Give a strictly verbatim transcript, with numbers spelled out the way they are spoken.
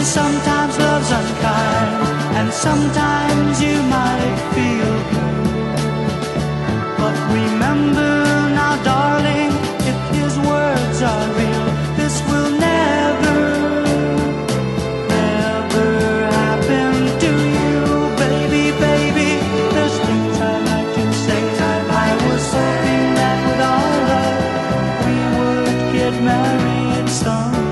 sometimes love's unkind, and sometimes you might feel blue. But remember now, darling, if his words are real, this will never, never happen to you. Baby, baby, there's things I'd like to say. I was hoping that with our love we would get married someday.